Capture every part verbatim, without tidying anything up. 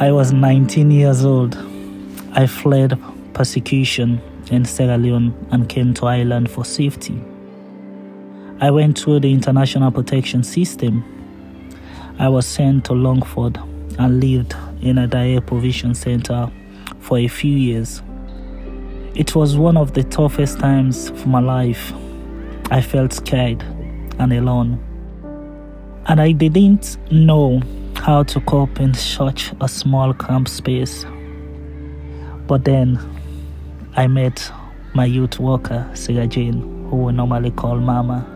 I was nineteen years old. I fled persecution in Sierra Leone and came to Ireland for safety. I went through the international protection system. I was sent to Longford and lived in a day provision center for a few years. It was one of the toughest times of my life. I felt scared and alone. And I didn't know how to cope in such a small camp space. But then I met my youth worker, Sarah Jane, who we normally call Mama.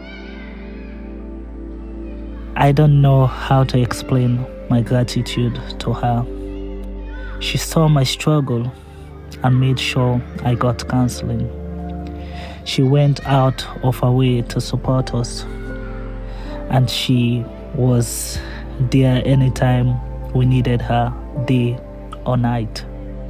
I don't know how to explain my gratitude to her. She saw my struggle and made sure I got counseling. She went out of her way to support us, and she was there anytime we needed her, day or night.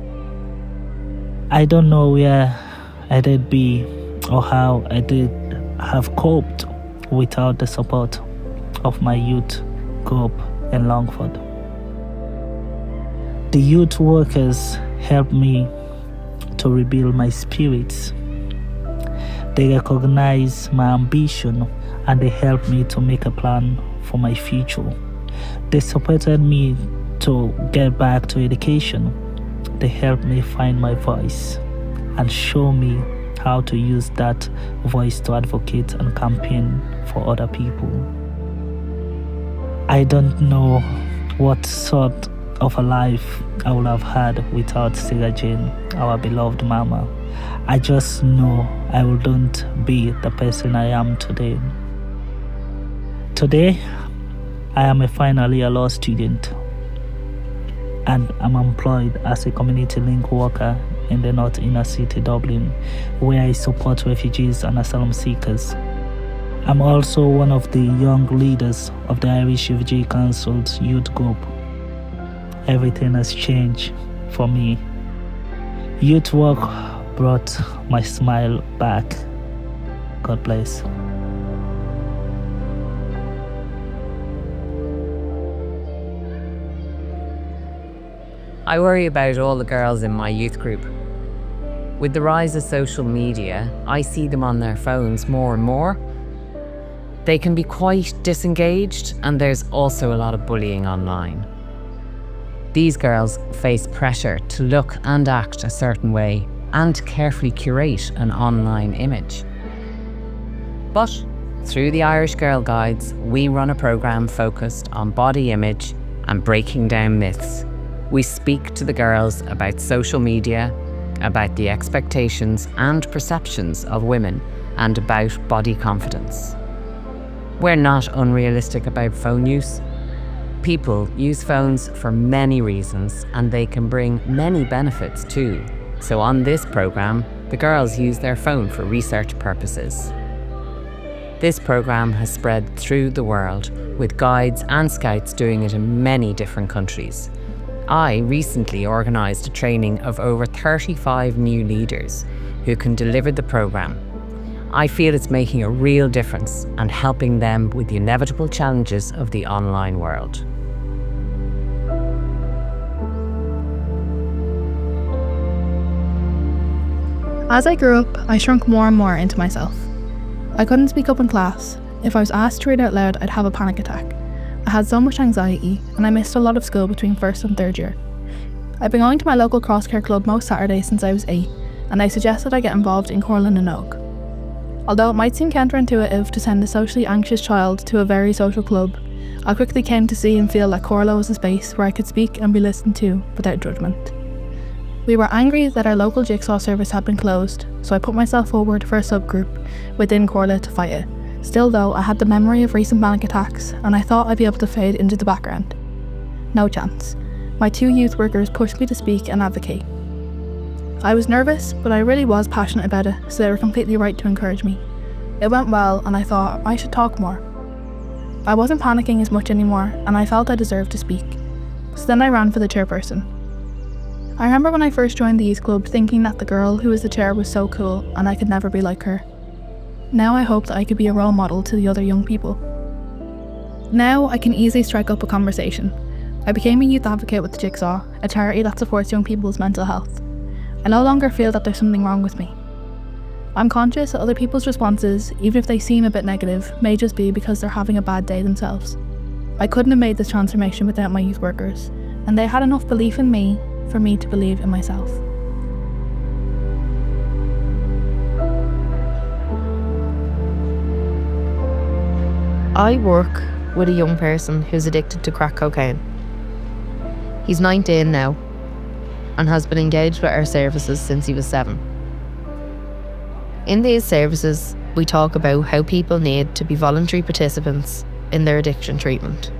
I don't know where I did be or how I did have coped without the support of my youth group in Longford. The youth workers helped me to rebuild my spirits. They recognized my ambition and they helped me to make a plan for my future. They supported me to get back to education. They helped me find my voice and show me how to use that voice to advocate and campaign for other people. I don't know what sort of a life I would have had without Sarah Jane, our beloved Mama. I just know I wouldn't be the person I am today. Today, I am a final year law student and I'm employed as a community link worker in the North Inner City, Dublin, where I support refugees and asylum seekers. I'm also one of the young leaders of the Irish Refugee Council's youth group. Everything has changed for me. Youth work brought my smile back. God bless. I worry about all the girls in my youth group. With the rise of social media, I see them on their phones more and more. They can be quite disengaged, and there's also a lot of bullying online. These girls face pressure to look and act a certain way and carefully curate an online image. But through the Irish Girl Guides, we run a programme focused on body image and breaking down myths. We speak to the girls about social media, about the expectations and perceptions of women, and about body confidence. We're not unrealistic about phone use. People use phones for many reasons, and they can bring many benefits too. So on this programme, the girls use their phone for research purposes. This programme has spread through the world, with guides and scouts doing it in many different countries. I recently organised a training of over thirty-five new leaders who can deliver the programme. I feel it's making a real difference and helping them with the inevitable challenges of the online world. As I grew up, I shrunk more and more into myself. I couldn't speak up in class. If I was asked to read out loud, I'd have a panic attack. I had so much anxiety, and I missed a lot of school between first and third year. I've been going to my local cross-care club most Saturdays since I was eight, and I suggested I get involved in Corlin and Og. Although it might seem counterintuitive to send a socially anxious child to a very social club, I quickly came to see and feel that Corla was a space where I could speak and be listened to without judgment. We were angry that our local jigsaw service had been closed, so I put myself forward for a subgroup within Corla to fight it. Still though, I had the memory of recent panic attacks, and I thought I'd be able to fade into the background. No chance. My two youth workers pushed me to speak and advocate. I was nervous, but I really was passionate about it, so they were completely right to encourage me. It went well, and I thought I should talk more. I wasn't panicking as much anymore, and I felt I deserved to speak. So then I ran for the chairperson. I remember when I first joined the youth club thinking that the girl who was the chair was so cool and I could never be like her. Now I hope that I could be a role model to the other young people. Now I can easily strike up a conversation. I became a youth advocate with the Jigsaw, a charity that supports young people's mental health. I no longer feel that there's something wrong with me. I'm conscious that other people's responses, even if they seem a bit negative, may just be because they're having a bad day themselves. I couldn't have made this transformation without my youth workers, and they had enough belief in me for me to believe in myself. I work with a young person who's addicted to crack cocaine. He's nineteen now and has been engaged with our services since he was seven. In these services, we talk about how people need to be voluntary participants in their addiction treatment.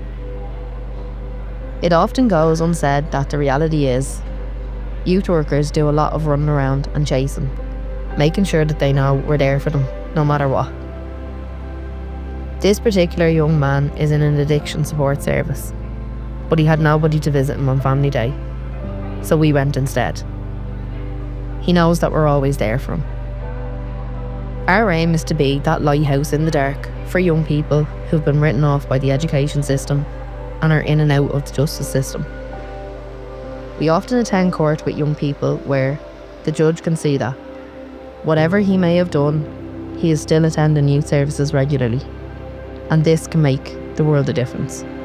It often goes unsaid that the reality is, youth workers do a lot of running around and chasing, making sure that they know we're there for them, no matter what. This particular young man is in an addiction support service, but he had nobody to visit him on family day, so we went instead. He knows that we're always there for him. Our aim is to be that lighthouse in the dark for young people who've been written off by the education system and are in and out of the justice system. We often attend court with young people where the judge can see that, whatever he may have done, he is still attending youth services regularly, and this can make the world a difference.